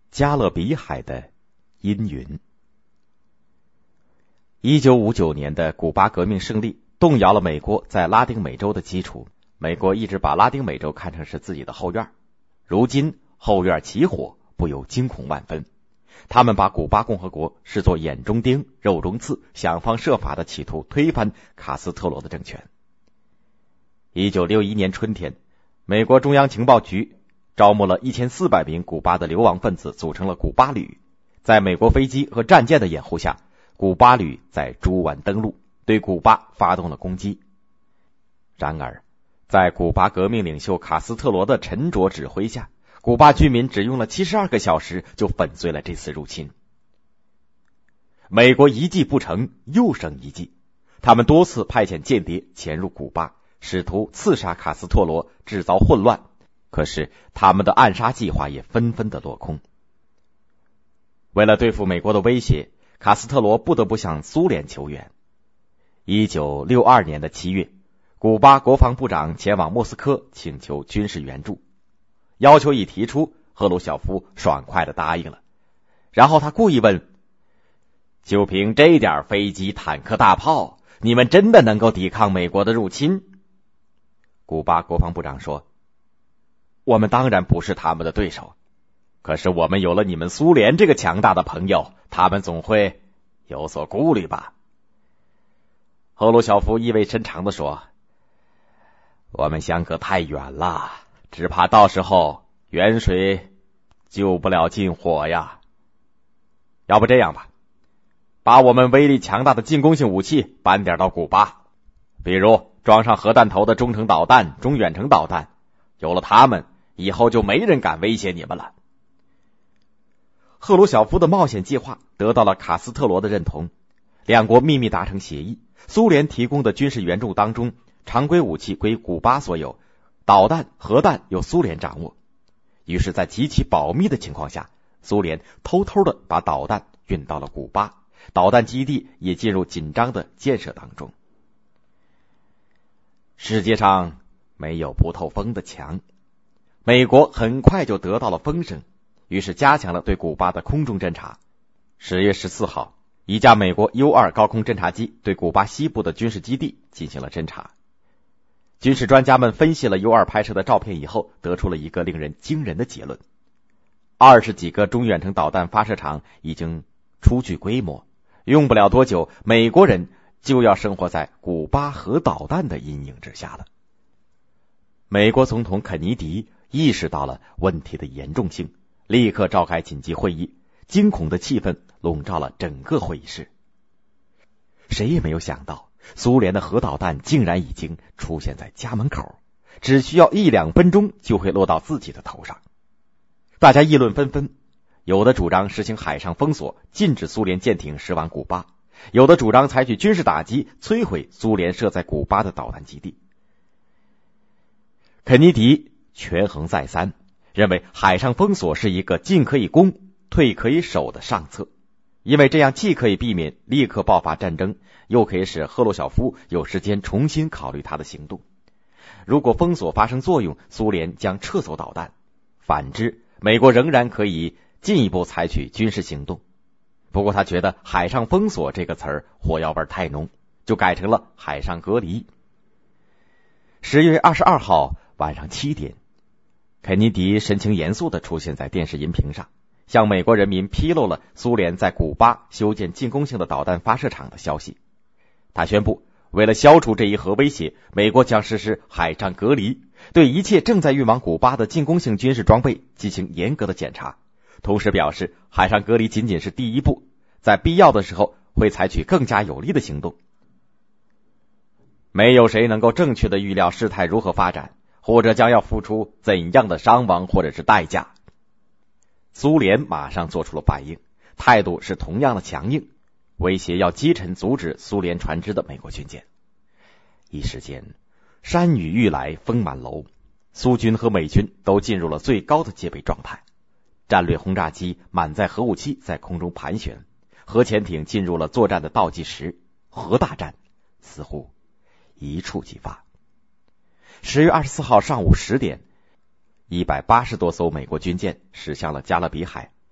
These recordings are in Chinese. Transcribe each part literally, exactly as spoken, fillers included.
加勒比海的阴云。一九五九年的古巴革命胜利动摇了美国在拉丁美洲的基础，美国一直把拉丁美洲看成是自己的后院，如今后院起火，不由惊恐万分。他们把古巴共和国视作眼中钉、肉中刺，想方设法的企图推翻卡斯特罗的政权。一九六一年春天，美国中央情报局招募了一千四百名古巴的流亡分子，组成了古巴旅。在美国飞机和战舰的掩护下，古巴旅在猪湾登陆，对古巴发动了攻击。然而，在古巴革命领袖卡斯特罗的沉着指挥下，古巴居民只用了七十二个小时就粉碎了这次入侵。美国一计不成，又生一计，他们多次派遣间谍潜入古巴，试图刺杀卡斯特罗，制造混乱。可是他们的暗杀计划也纷纷的落空。为了对付美国的威胁，卡斯特罗不得不向苏联求援。一九六二年的七月，古巴国防部长前往莫斯科请求军事援助，要求一提出，赫鲁晓夫爽快地答应了。然后他故意问，就凭这点飞机、坦克、大炮，你们真的能够抵抗美国的入侵？古巴国防部长说，我们当然不是他们的对手，可是我们有了你们苏联这个强大的朋友，他们总会有所顾虑吧。赫鲁晓夫意味深长地说，我们相隔太远了，只怕到时候远水救不了近火呀。要不这样吧，把我们威力强大的进攻性武器搬点到古巴，比如装上核弹头的中程导弹、中远程导弹，有了它们，以后就没人敢威胁你们了。赫鲁晓夫的冒险计划得到了卡斯特罗的认同，两国秘密达成协议，苏联提供的军事援助当中，常规武器归古巴所有，导弹、核弹由苏联掌握。于是在极其保密的情况下，苏联偷偷的把导弹运到了古巴，导弹基地也进入紧张的建设当中。世界上没有不透风的墙，美国很快就得到了风声，于是加强了对古巴的空中侦察。十月十四号，一架美国 U 二 高空侦察机对古巴西部的军事基地进行了侦察。军事专家们分析了 U 二 拍摄的照片以后，得出了一个令人惊人的结论：二十几个中远程导弹发射场已经初具规模，用不了多久，美国人就要生活在古巴核导弹的阴影之下了。美国总统肯尼迪意识到了问题的严重性，立刻召开紧急会议，惊恐的气氛笼罩了整个会议室。谁也没有想到，苏联的核导弹竟然已经出现在家门口，只需要一两分钟就会落到自己的头上。大家议论纷纷，有的主张实行海上封锁，禁止苏联舰艇驶往古巴，有的主张采取军事打击，摧毁苏联设在古巴的导弹基地。肯尼迪权衡再三，认为海上封锁是一个进可以攻、退可以守的上策，因为这样既可以避免立刻爆发战争，又可以使赫鲁晓夫有时间重新考虑他的行动。如果封锁发生作用，苏联将撤走导弹，反之，美国仍然可以进一步采取军事行动。不过他觉得海上封锁这个词儿火药味太浓，就改成了海上隔离。十月二十二号晚上七点，肯尼迪神情严肃地出现在电视荧屏上，向美国人民披露了苏联在古巴修建进攻性的导弹发射场的消息。他宣布，为了消除这一核威胁，美国将实施海上隔离，对一切正在运往古巴的进攻性军事装备进行严格的检查。同时表示，海上隔离仅仅是第一步，在必要的时候会采取更加有力的行动。没有谁能够正确的预料事态如何发展，或者将要付出怎样的伤亡或者是代价。苏联马上做出了反应，态度是同样的强硬，威胁要击沉阻止苏联船只的美国军舰。一时间，山雨欲来风满楼，苏军和美军都进入了最高的戒备状态。战略轰炸机满载核武器在空中盘旋，核潜艇进入了作战的倒计时，核大战似乎一触即发。十月二十四号上午十点，一百八十多艘美国军舰驶向了加勒比海，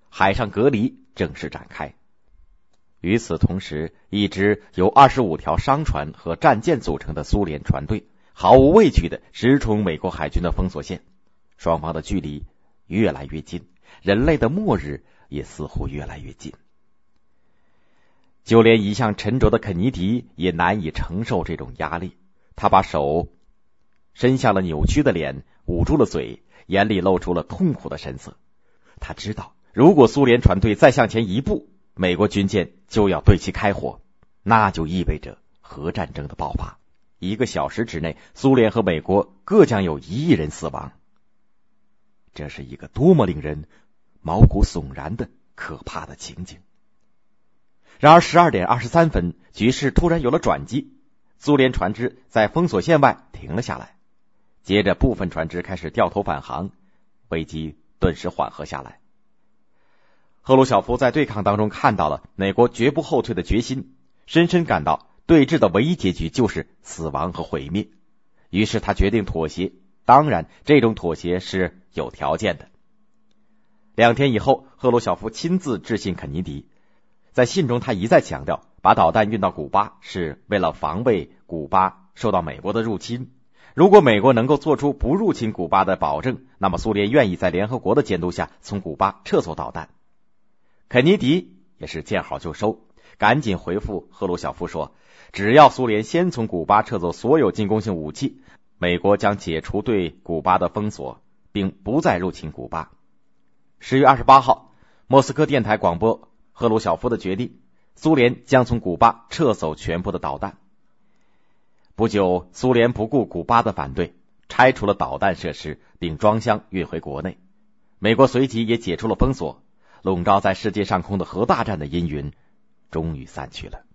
海上隔离正式展开。与此同时，一支由二十五条商船和战舰组成的苏联船队毫无畏惧地直冲美国海军的封锁线，双方的距离越来越近，人类的末日也似乎越来越近。就连一向沉着的肯尼迪也难以承受这种压力，他把手伸向了扭曲的脸，捂住了嘴，眼里露出了痛苦的神色。他知道，如果苏联船队再向前一步，美国军舰就要对其开火，那就意味着核战争的爆发。一个小时之内，苏联和美国各将有一亿人死亡。这是一个多么令人毛骨悚然的可怕的情景。然而十二点二十三分，局势突然有了转机，苏联船只在封锁线外停了下来，接着部分船只开始掉头返航，危机顿时缓和下来。赫鲁晓夫在对抗当中看到了美国绝不后退的决心，深深感到对峙的唯一结局就是死亡和毁灭，于是他决定妥协，当然这种妥协是有条件的。两天以后，赫鲁晓夫亲自致信肯尼迪，在信中他一再强调，把导弹运到古巴是为了防卫古巴受到美国的入侵，如果美国能够做出不入侵古巴的保证，那么苏联愿意在联合国的监督下从古巴撤走导弹。肯尼迪也是见好就收，赶紧回复赫鲁晓夫说，只要苏联先从古巴撤走所有进攻性武器，美国将解除对古巴的封锁，并不再入侵古巴。十月二十八号，莫斯科电台广播赫鲁晓夫的决定，苏联将从古巴撤走全部的导弹。不久，苏联不顾古巴的反对，拆除了导弹设施，并装箱运回国内。美国随即也解除了封锁，笼罩在世界上空的核大战的阴云终于散去了。